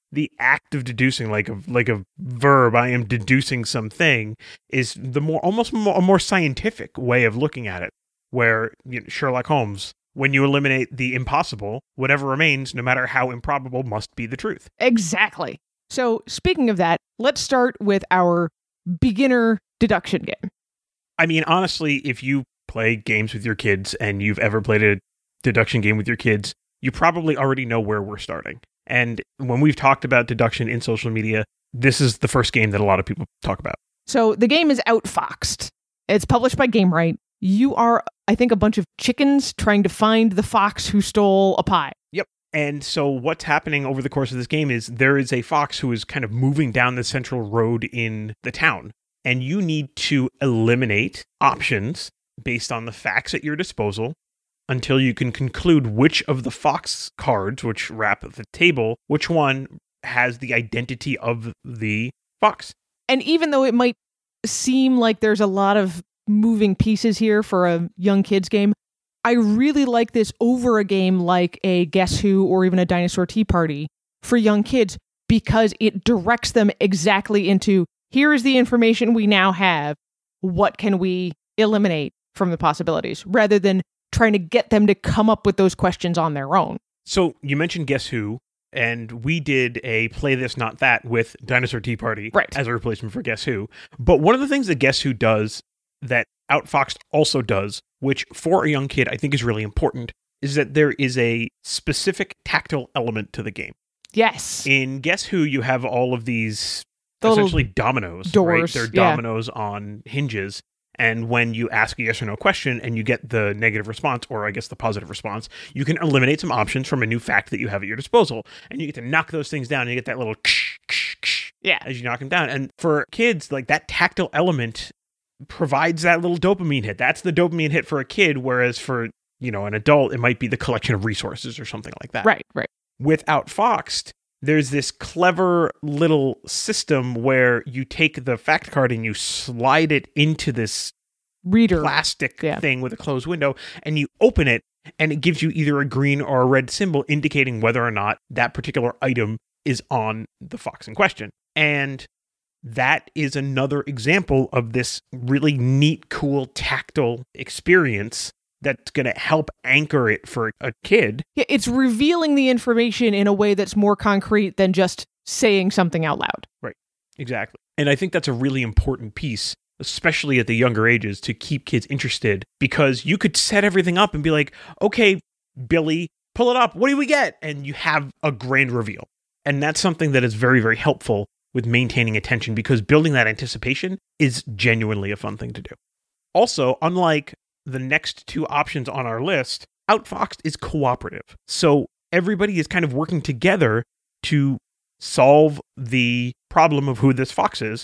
the act of deducing, like a like a verb, I am deducing something, is the more almost more, a more scientific way of looking at it. Where you know, Sherlock Holmes, when you eliminate the impossible, whatever remains, no matter how improbable, must be the truth. Exactly. So speaking of that, let's start with our beginner deduction game. I mean, honestly, if you play games with your kids and you've ever played a deduction game with your kids, you probably already know where we're starting. And when we've talked about deduction in social media, this is the first game that a lot of people talk about. So the game is Outfoxed. It's published by Gamewright. You are, I think, a bunch of chickens trying to find the fox who stole a pie. Yep. And so what's happening over the course of this game is there is a fox who is kind of moving down the central road in the town. And you need to eliminate options based on the facts at your disposal until you can conclude which of the fox cards, which wrap the table, which one has the identity of the fox. And even though it might seem like there's a lot of moving pieces here for a young kids game, I really like this over a game like a Guess Who or even a Dinosaur Tea Party for young kids because it directs them exactly into, here is the information we now have. What can we eliminate from the possibilities? Rather than trying to get them to come up with those questions on their own. So you mentioned Guess Who, and we did a Play This, Not That with Dinosaur Tea Party right. as a replacement for Guess Who. But one of the things that Guess Who does that Outfoxed also does, which for a young kid I think is really important, is that there is a specific tactile element to the game. Yes. In Guess Who, you have all of these the essentially dominoes, doors, right? They're yeah. dominoes on hinges. And when you ask a yes or no question and you get the negative response, or I guess the positive response, you can eliminate some options from a new fact that you have at your disposal. And you get to knock those things down and you get that little ksh, ksh, ksh yeah. as you knock them down. And for kids, like that tactile element provides that little dopamine hit. That's the dopamine hit for a kid, whereas for, you know, an adult, it might be the collection of resources or something like that. Right, right. With Outfoxed, there's this clever little system where you take the fact card and you slide it into this reader plastic yeah. thing with a closed window, and you open it, and it gives you either a green or a red symbol indicating whether or not that particular item is on the fox in question. And that is another example of this really neat, cool, tactile experience that's going to help anchor it for a kid. Yeah, it's revealing the information in a way that's more concrete than just saying something out loud. Right, exactly. And I think that's a really important piece, especially at the younger ages, to keep kids interested, because you could set everything up and be like, okay, Billy, pull it up. What do we get? And you have a grand reveal. And that's something that is very, very helpful with maintaining attention, because building that anticipation is genuinely a fun thing to do. Also, unlike the next two options on our list, Outfoxed is cooperative. So everybody is kind of working together to solve the problem of who this fox is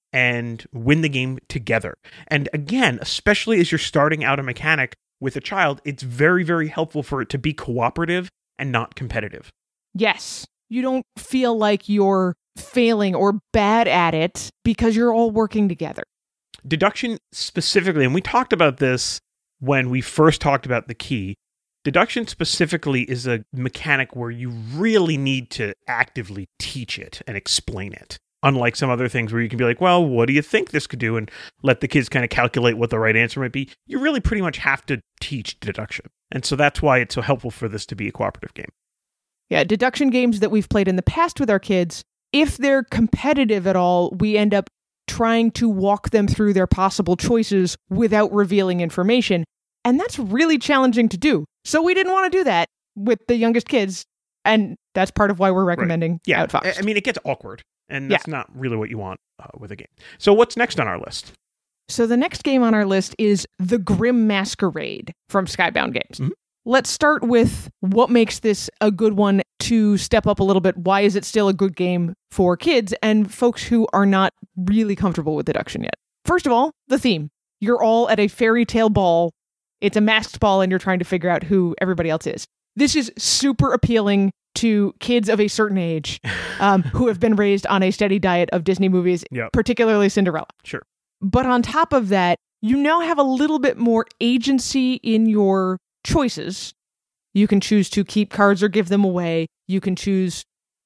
and win the game together. And again, especially as you're starting out a mechanic with a child, it's very, very helpful for it to be cooperative and not competitive. Yes. You don't feel like you're failing or bad at it because you're all working together. Deduction specifically, and we talked about this when we first talked about the key, deduction specifically is a mechanic where you really need to actively teach it and explain it. Unlike some other things where you can be like, well, what do you think this could do? And let the kids kind of calculate what the right answer might be. You really pretty much have to teach deduction. And so that's why it's so helpful for this to be a cooperative game. Yeah, deduction games that we've played in the past with our kids, if they're competitive at all, we end up trying to walk them through their possible choices without revealing information. And that's really challenging to do. So we didn't want to do that with the youngest kids. And that's part of why we're recommending right. yeah. Outfoxed. I mean, it gets awkward. And that's yeah. not really what you want uh, with a game. So what's next on our list? So the next game on our list is The Grim Masquerade from Skybound Games. Mm-hmm. Let's start with what makes this a good one to step up a little bit. Why is it still a good game for kids and folks who are not really comfortable with deduction yet? First of all, the theme. You're all at a fairy tale ball. It's a masked ball and you're trying to figure out who everybody else is. This is super appealing to kids of a certain age um, who have been raised on a steady diet of Disney movies, yep. particularly Cinderella. Sure. But on top of that, you now have a little bit more agency in your choices. You can choose to keep cards or give them away. You can choose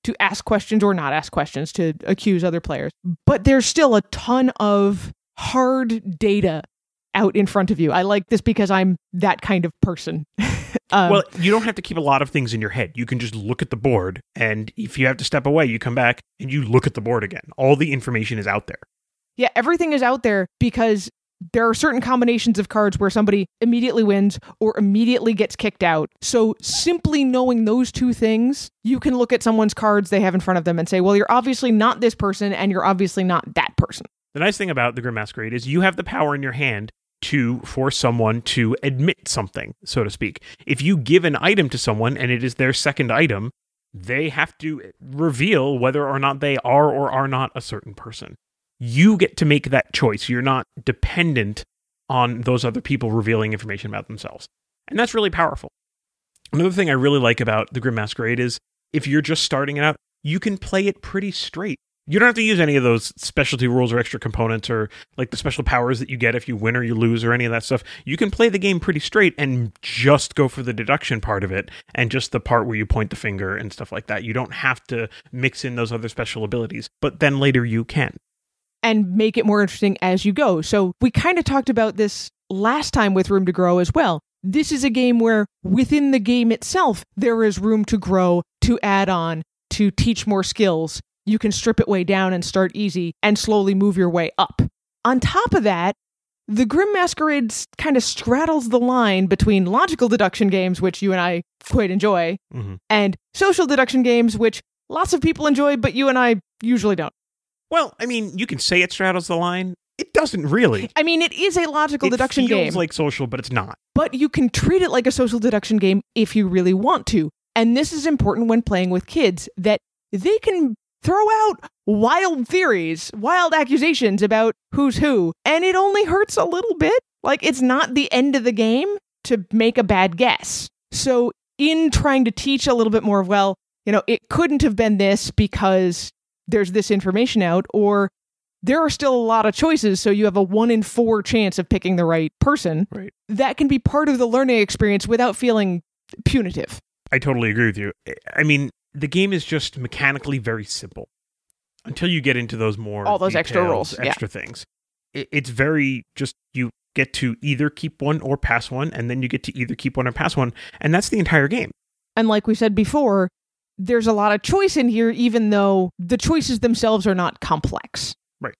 to ask questions or not ask questions, to accuse other players. But there's still a ton of hard data out in front of you. I like this because I'm that kind of person. um, well, you don't have to keep a lot of things in your head. You can just look at the board, and if you have to step away, you come back and you look at the board again. All the information is out there. Yeah, everything is out there because there are certain combinations of cards where somebody immediately wins or immediately gets kicked out. So simply knowing those two things, you can look at someone's cards they have in front of them and say, well, you're obviously not this person and you're obviously not that person. The nice thing about the Grim Masquerade is you have the power in your hand to force someone to admit something, so to speak. If you give an item to someone and it is their second item, they have to reveal whether or not they are or are not a certain person. You get to make that choice. You're not dependent on those other people revealing information about themselves. And that's really powerful. Another thing I really like about the Grim Masquerade is if you're just starting it out, you can play it pretty straight. You don't have to use any of those specialty rules or extra components or like the special powers that you get if you win or you lose or any of that stuff. You can play the game pretty straight and just go for the deduction part of it and just the part where you point the finger and stuff like that. You don't have to mix in those other special abilities, but then later you can. And make it more interesting as you go. So we kind of talked about this last time with Room to Grow as well. This is a game where within the game itself, there is room to grow, to add on, to teach more skills. You can strip it way down and start easy and slowly move your way up. On top of that, the Grim Masquerade kind of straddles the line between logical deduction games, which you and I quite enjoy, mm-hmm. and social deduction games, which lots of people enjoy, but you and I usually don't. Well, I mean, you can say it straddles the line. It doesn't really. I mean, it is a logical it deduction game. It feels like social, but it's not. But you can treat it like a social deduction game if you really want to. And this is important when playing with kids, that they can throw out wild theories, wild accusations about who's who, and it only hurts a little bit. Like, it's not the end of the game to make a bad guess. So in trying to teach a little bit more of, well, you know, it couldn't have been this because there's this information out, or there are still a lot of choices, so you have a one in four chance of picking the right person. Right. That can be part of the learning experience without feeling punitive. I totally agree with you. I mean, the game is just mechanically very simple until you get into those more all those details, extra rules, extra yeah. things. It's very just, you get to either keep one or pass one, and then you get to either keep one or pass one, and that's the entire game. And like we said before, there's a lot of choice in here, even though the choices themselves are not complex. Right.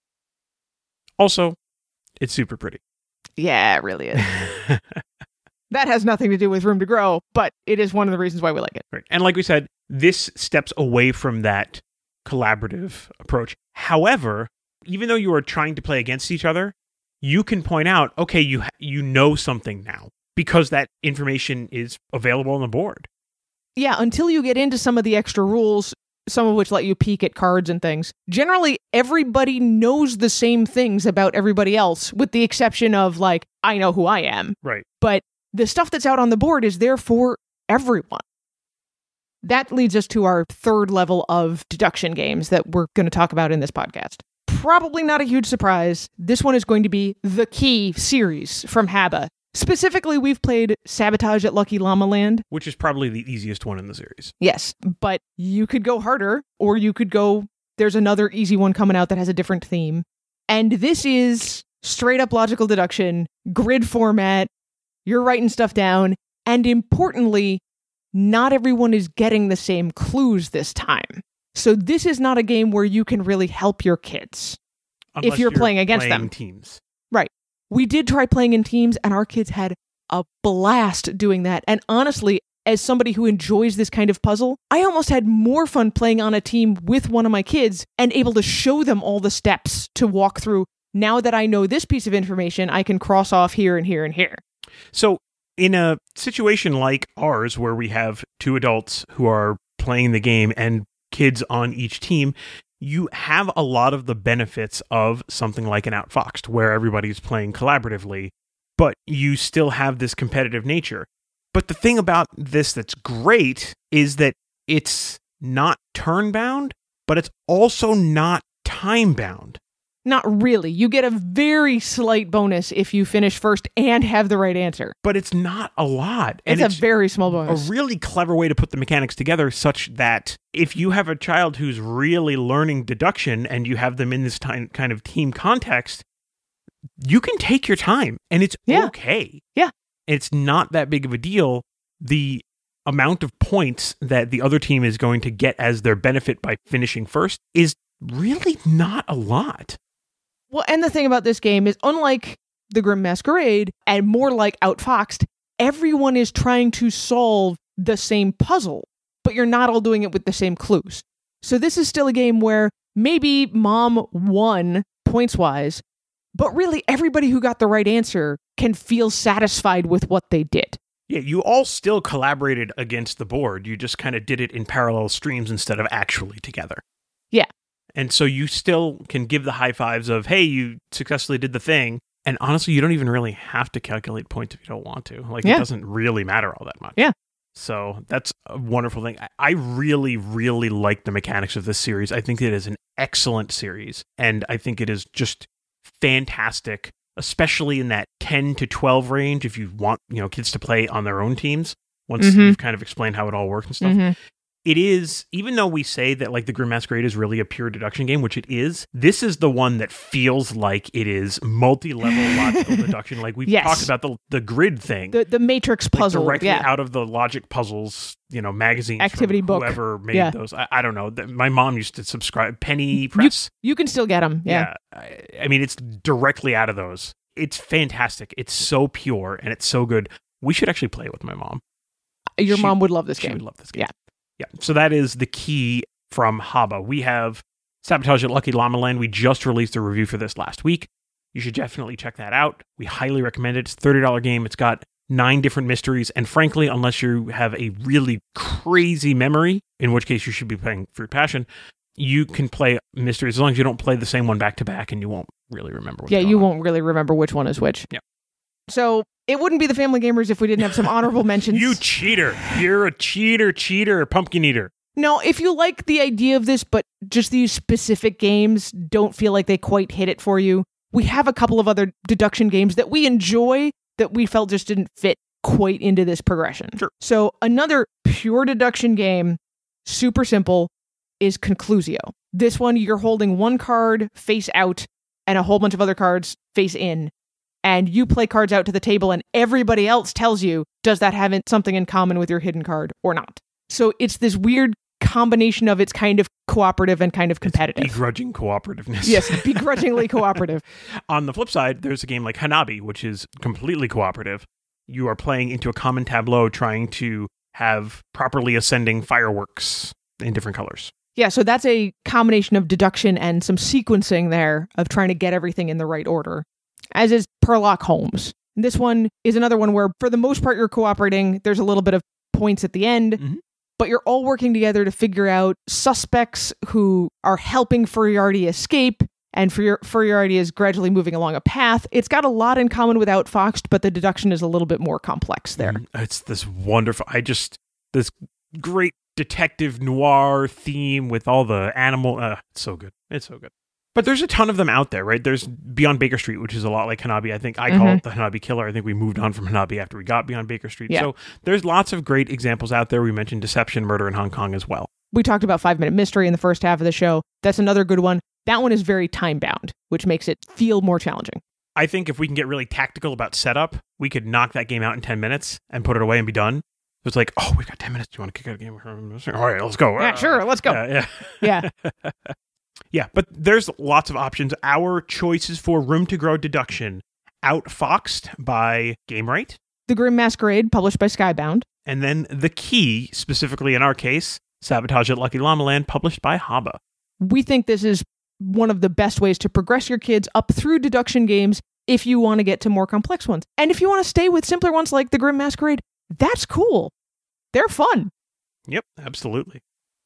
Also, it's super pretty. Yeah, it really is. That has nothing to do with Room to Grow, but it is one of the reasons why we like it. Right. And like we said, this steps away from that collaborative approach. However, even though you are trying to play against each other, you can point out, okay, you ha- you know something now because that information is available on the board. Yeah, until you get into some of the extra rules, some of which let you peek at cards and things. Generally, everybody knows the same things about everybody else, with the exception of, like, I know who I am. Right. But the stuff that's out on the board is there for everyone. That leads us to our third level of deduction games that we're going to talk about in this podcast. Probably not a huge surprise. This one is going to be the Key series from Habba. Specifically, we've played Sabotage at Lucky Llama Land. Which is probably the easiest one in the series. Yes, but you could go harder, or you could go, there's another easy one coming out that has a different theme. And this is straight up logical deduction, grid format, you're writing stuff down, and importantly, not everyone is getting the same clues this time. So this is not a game where you can really help your kids. Unless if you're, you're playing against playing them. Teams. Right. We did try playing in teams, and our kids had a blast doing that. And honestly, as somebody who enjoys this kind of puzzle, I almost had more fun playing on a team with one of my kids and able to show them all the steps to walk through. Now that I know this piece of information, I can cross off here and here and here. So in a situation like ours, where we have two adults who are playing the game and kids on each team, you have a lot of the benefits of something like an Outfoxed, where everybody's playing collaboratively, but you still have this competitive nature. But the thing about this that's great is that it's not turn-bound, but it's also not time-bound. Not really. You get a very slight bonus if you finish first and have the right answer. But it's not a lot. And it's, it's a very small a bonus. A really clever way to put the mechanics together such that if you have a child who's really learning deduction and you have them in this time, kind of team context, you can take your time and it's yeah. okay. Yeah. It's not that big of a deal. The amount of points that the other team is going to get as their benefit by finishing first is really not a lot. Well, and the thing about this game is, unlike the Grim Masquerade and more like Outfoxed, everyone is trying to solve the same puzzle, but you're not all doing it with the same clues. So this is still a game where maybe mom won points-wise, but really everybody who got the right answer can feel satisfied with what they did. Yeah, you all still collaborated against the board. You just kind of did it in parallel streams instead of actually together. Yeah. And so you still can give the high fives of, hey, you successfully did the thing. And honestly, you don't even really have to calculate points if you don't want to. Like, yeah. It doesn't really matter all that much. Yeah. So that's a wonderful thing. I really, really like the mechanics of this series. I think it is an excellent series. And I think it is just fantastic, especially in that ten to twelve range if you want, you know, kids to play on their own teams. Once mm-hmm. you've kind of explained how it all works and stuff. Mm-hmm. It is, even though we say that like the Grim Masquerade is really a pure deduction game, which it is, this is the one that feels like it is multi-level logical deduction. Like we've yes. talked about the the grid thing. The the Matrix puzzle. Like directly yeah. out of the Logic Puzzles, you know, magazines. Activity book. Whoever made yeah. those. I, I don't know. My mom used to subscribe. Penny Press. You, you can still get them. Yeah. yeah. I, I mean, it's directly out of those. It's fantastic. It's so pure and it's so good. We should actually play it with my mom. Your she, mom would love this she game. She would love this game. Yeah. Yeah, so that is the key from Haba. We have Sabotage at Lucky Llama Land. We just released a review for this last week. You should definitely check that out. We highly recommend it. It's a thirty dollars game. It's got nine different mysteries. And frankly, unless you have a really crazy memory, in which case you should be playing Fruit Passion, you can play mysteries as long as you don't play the same one back to back and you won't really remember what's Yeah, going you on. won't really remember which one is which. Yeah. So it wouldn't be the Family Gamers if we didn't have some honorable mentions. You cheater. You're a cheater, cheater, pumpkin eater. No, if you like the idea of this, but just these specific games don't feel like they quite hit it for you, we have a couple of other deduction games that we enjoy that we felt just didn't fit quite into this progression. Sure. So another pure deduction game, super simple, is Conclusio. This one, you're holding one card face out and a whole bunch of other cards face in. And you play cards out to the table and everybody else tells you, does that have something in common with your hidden card or not? So it's this weird combination of it's kind of cooperative and kind of competitive. It's begrudging cooperativeness. Yes, begrudgingly cooperative. On the flip side, there's a game like Hanabi, which is completely cooperative. You are playing into a common tableau trying to have properly ascending fireworks in different colors. Yeah, so that's a combination of deduction and some sequencing there of trying to get everything in the right order, as is Perlock Holmes. This one is another one where, for the most part, you're cooperating. There's a little bit of points at the end, mm-hmm. but you're all working together to figure out suspects who are helping Furiardi escape, and Fur- Furiardi is gradually moving along a path. It's got a lot in common with Outfoxed, but the deduction is a little bit more complex there. Mm, it's this wonderful, I just, this great detective noir theme with all the animal, uh, it's so good. It's so good. But there's a ton of them out there, right? There's Beyond Baker Street, which is a lot like Hanabi. I think I call mm-hmm. it the Hanabi Killer. I think we moved on from Hanabi after we got Beyond Baker Street. Yeah. So there's lots of great examples out there. We mentioned Deception, Murder in Hong Kong as well. We talked about Five Minute Mystery in the first half of the show. That's another good one. That one is very time-bound, which makes it feel more challenging. I think if we can get really tactical about setup, we could knock that game out in ten minutes and put it away and be done. It's like, oh, we've got ten minutes. Do you want to kick out a game? All right, let's go. Yeah, sure, let's go. Yeah, yeah. Yeah. Yeah, but there's lots of options. Our choices for Room to Grow Deduction, Outfoxed by Gamewright. The Grim Masquerade, published by Skybound. And then The Key, specifically in our case, Sabotage at Lucky Llama Land, published by Haba. We think this is one of the best ways to progress your kids up through deduction games if you want to get to more complex ones. And if you want to stay with simpler ones like The Grim Masquerade, that's cool. They're fun. Yep, absolutely.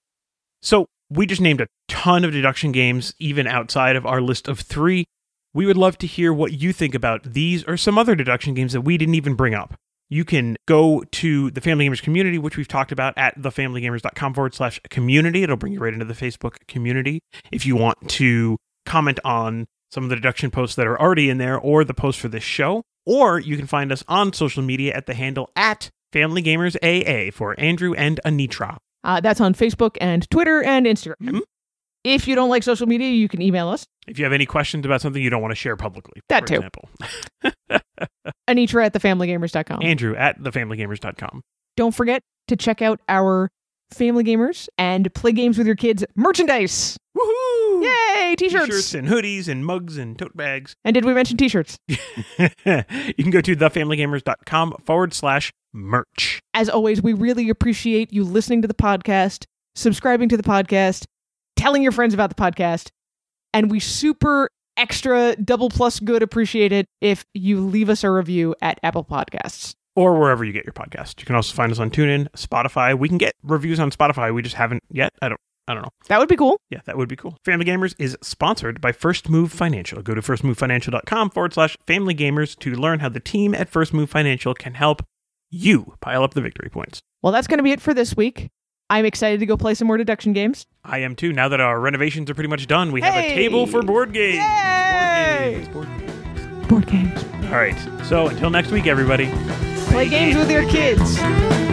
So we just named a ton of deduction games, even outside of our list of three. We would love to hear what you think about these or some other deduction games that we didn't even bring up. You can go to the Family Gamers community, which we've talked about at thefamilygamers.com forward slash community. It'll bring you right into the Facebook community. If you want to comment on some of the deduction posts that are already in there or the post for this show. Or you can find us on social media at the handle at Family Gamers A A for Andrew and Anitra. Uh, that's on Facebook and Twitter and Instagram. Mm-hmm. If you don't like social media, you can email us. If you have any questions about something you don't want to share publicly, that for too. example. Anitra at the family gamers dot com. Andrew at the family gamers dot com. Don't forget to check out our Family Gamers and Play Games with Your Kids merchandise. Woohoo! Yay! T-shirts. T-shirts and hoodies and mugs and tote bags. And did we mention T-shirts? You can go to thefamilygamers.com forward slash merch. As always, we really appreciate you listening to the podcast, subscribing to the podcast, telling your friends about the podcast, and we super extra double plus good appreciate it if you leave us a review at Apple Podcasts. Or wherever you get your podcast. You can also find us on TuneIn, Spotify. We can get reviews on Spotify. We just haven't yet. I don't I don't know. That would be cool. Yeah, that would be cool. Family Gamers is sponsored by First Move Financial. Go to firstmovefinancial.com forward slash Family Gamers to learn how the team at First Move Financial can help you pile up the victory points. Well, that's going to be it for this week. I'm excited to go play some more deduction games. I am too. Now that our renovations are pretty much done, we have Hey! a table for board games. Yay! Board games. Board games. Board games. All right. So until next week, everybody. Play games with your kids.